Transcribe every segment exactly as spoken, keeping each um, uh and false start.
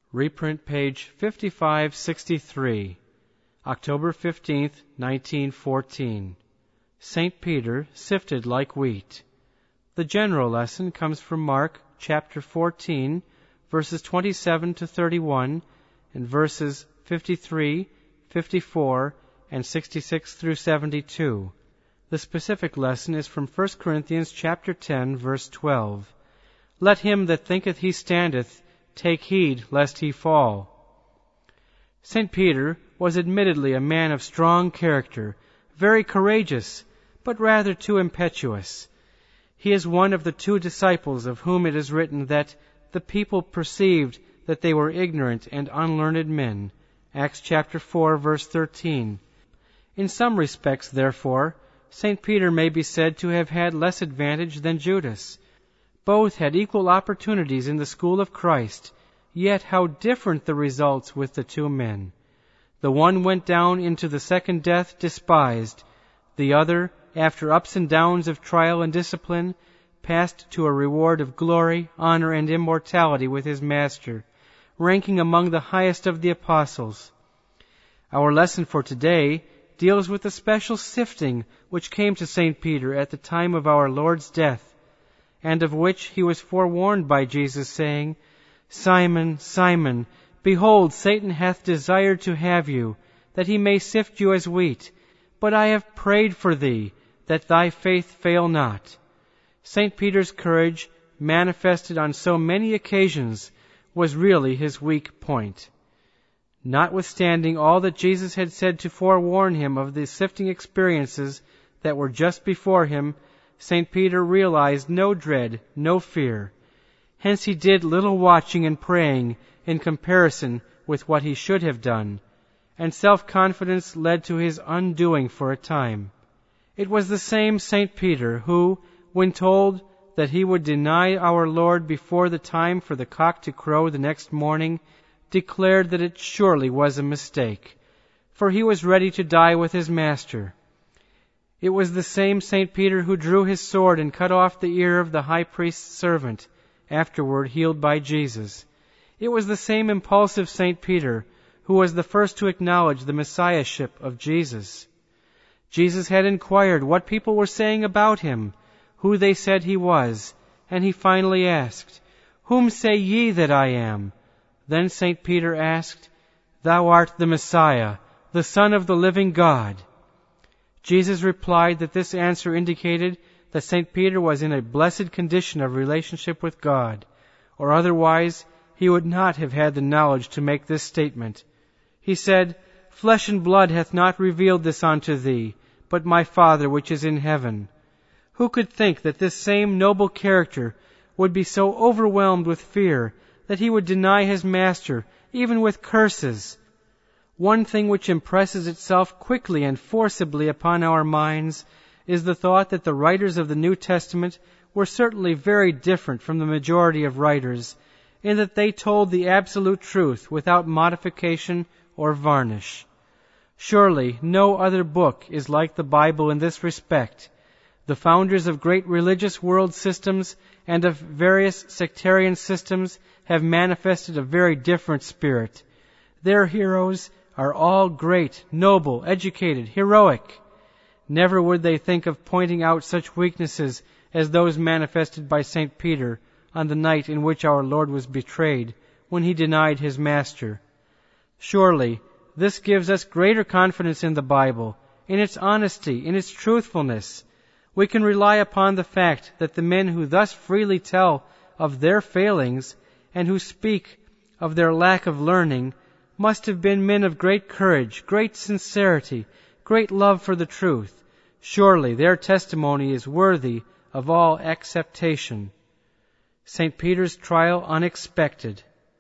Reprint page fifty-five sixty-three, October fifteenth, nineteen fourteen. Saint Peter sifted like wheat. The general lesson comes from Mark chapter fourteen, verses twenty-seven to thirty-one, and verses fifty-three, fifty-four, and sixty-six through seventy-two. The specific lesson is from First Corinthians chapter ten, verse twelve. Let him that thinketh he standeth take heed lest he fall. Saint Peter was admittedly a man of strong character, very courageous, but rather too impetuous. He is one of the two disciples of whom it is written that the people perceived that they were ignorant and unlearned men. Acts chapter four, verse thirteen. In some respects, therefore, Saint Peter may be said to have had less advantage than Judas. Both had equal opportunities in the school of Christ, yet how different the results with the two men. The one went down into the second death despised. The other, after ups and downs of trial and discipline, passed to a reward of glory, honor, and immortality with his Master, ranking among the highest of the apostles. Our lesson for today deals with the special sifting which came to Saint Peter at the time of our Lord's death, and of which he was forewarned by Jesus, saying, Simon, Simon, behold, Satan hath desired to have you, that he may sift you as wheat. But I have prayed for thee, that thy faith fail not. Saint Peter's courage, manifested on so many occasions, was really his weak point. Notwithstanding all that Jesus had said to forewarn him of the sifting experiences that were just before him, Saint Peter realized no dread, no fear. Hence he did little watching and praying in comparison with what he should have done, and self-confidence led to his undoing for a time. It was the same Saint Peter who, when told that he would deny our Lord before the time for the cock to crow the next morning, declared that it surely was a mistake, for he was ready to die with his Master. It was the same Saint Peter who drew his sword and cut off the ear of the high priest's servant, afterward healed by Jesus. It was the same impulsive Saint Peter who was the first to acknowledge the Messiahship of Jesus. Jesus had inquired what people were saying about him, who they said he was, and he finally asked, Whom say ye that I am? Then Saint Peter asked, Thou art the Messiah, the Son of the living God. Jesus replied that this answer indicated that Saint Peter was in a blessed condition of relationship with God, or otherwise he would not have had the knowledge to make this statement. He said, Flesh and blood hath not revealed this unto thee, but my Father which is in heaven. Who could think that this same noble character would be so overwhelmed with fear that he would deny his Master, even with curses? One thing which impresses itself quickly and forcibly upon our minds is the thought that the writers of the New Testament were certainly very different from the majority of writers, in that they told the absolute truth without modification or varnish. Surely no other book is like the Bible in this respect. The founders of great religious world systems and of various sectarian systems have manifested a very different spirit. Their heroes are all great, noble, educated, heroic. Never would they think of pointing out such weaknesses as those manifested by Saint Peter on the night in which our Lord was betrayed, when he denied his Master. Surely this gives us greater confidence in the Bible, in its honesty, in its truthfulness. We can rely upon the fact that the men who thus freely tell of their failings and who speak of their lack of learning must have been men of great courage, great sincerity, great love for the truth. Surely their testimony is worthy of all acceptation. Saint Peter's trial unexpected.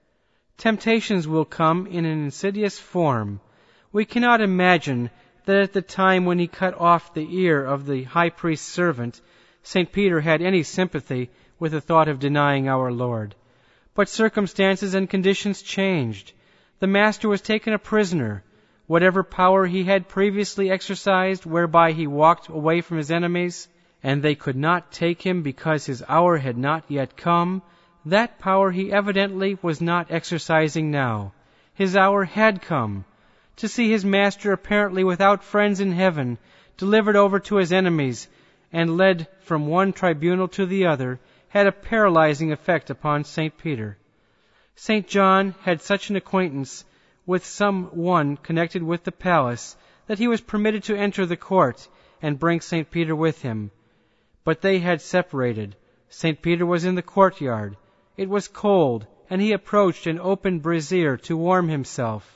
Temptations will come in an insidious form. We cannot imagine that at the time when he cut off the ear of the high priest's servant, Saint Peter had any sympathy with the thought of denying our Lord. But circumstances and conditions changed. The Master was taken a prisoner. Whatever power he had previously exercised, whereby he walked away from his enemies, and they could not take him because his hour had not yet come, That power he evidently was not exercising now. His hour had come. To see his master apparently without friends in heaven, delivered over to his enemies, and led from one tribunal to the other, had a paralyzing effect upon Saint Peter. Saint John had such an acquaintance with some one connected with the palace that he was permitted to enter the court and bring Saint Peter with him. But they had separated. Saint Peter was in the courtyard. It was cold, and he approached an open brazier to warm himself.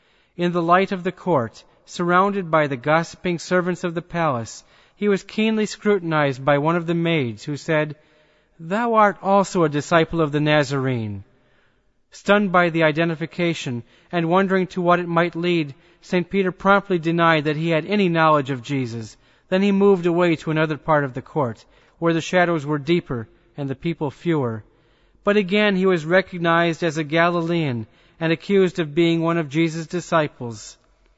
In the light of the court, surrounded by the gossiping servants of the palace, he was keenly scrutinized by one of the maids, who said, "Thou art also a disciple of the Nazarene." Stunned by the identification, and wondering to what it might lead, Saint Peter promptly denied that he had any knowledge of Jesus. Then he moved away to another part of the court, where the shadows were deeper and the people fewer. But again he was recognized as a Galilean and accused of being one of Jesus' disciples.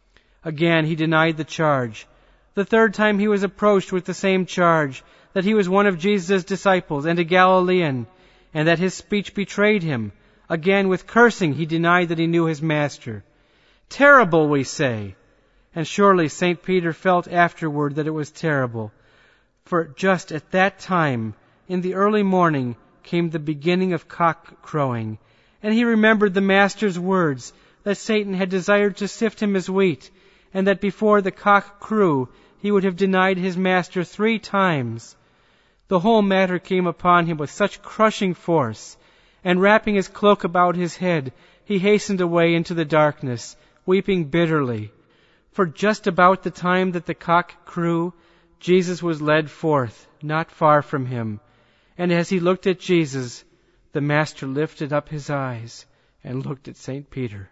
Again he denied the charge. The third time he was approached with the same charge, that he was one of Jesus' disciples and a Galilean, and that his speech betrayed him. Again, with cursing, he denied that he knew his master. Terrible, we say. And surely Saint Peter felt afterward that it was terrible. For just at that time, in the early morning, came the beginning of cock crowing, and he remembered the Master's words, that Satan had desired to sift him as wheat, and that before the cock crew he would have denied his Master three times. The whole matter came upon him with such crushing force, and wrapping his cloak about his head, he hastened away into the darkness, weeping bitterly. For just about the time that the cock crew, Jesus was led forth, not far from him. And as he looked at Jesus, the Master lifted up his eyes and looked at Saint Peter.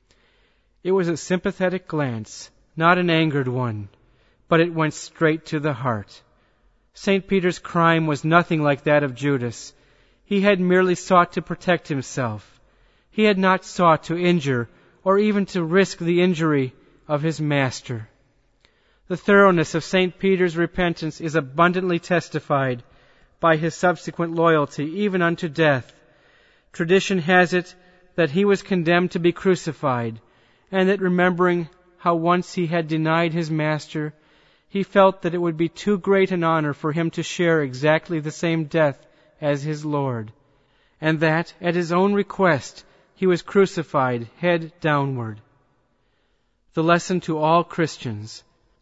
It was a sympathetic glance, not an angered one, but it went straight to the heart. Saint Peter's crime was nothing like that of Judas. He had merely sought to protect himself. He had not sought to injure or even to risk the injury of his Master. The thoroughness of Saint Peter's repentance is abundantly testified by his subsequent loyalty, even unto death. Tradition has it that he was condemned to be crucified, and that remembering how once he had denied his Master, he felt that it would be too great an honor for him to share exactly the same death as his Lord, and that, at his own request, he was crucified head downward. The lesson to all Christians.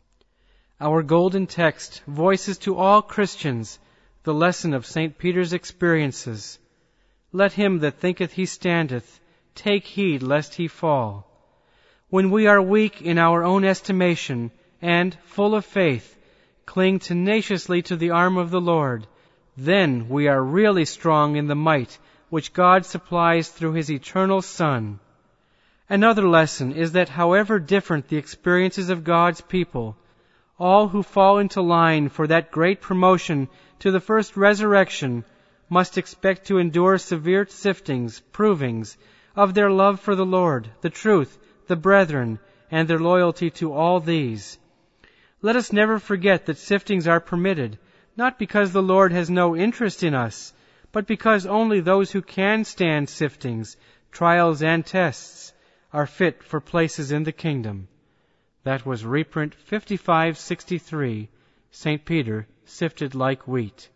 Our golden text voices to all Christians the lesson of Saint Peter's experiences. Let him that thinketh he standeth take heed lest he fall. When we are weak in our own estimation and, full of faith, cling tenaciously to the arm of the Lord, then we are really strong in the might which God supplies through his eternal Son. Another lesson is that however different the experiences of God's people, all who fall into line for that great promotion to the first resurrection must expect to endure severe siftings, provings, of their love for the Lord, the truth, the brethren, and their loyalty to all these. Let us never forget that siftings are permitted, not because the Lord has no interest in us, but because only those who can stand siftings, trials, and tests are fit for places in the kingdom. That was reprint fifty-five sixty-three, Saint Peter, Sifted Like Wheat.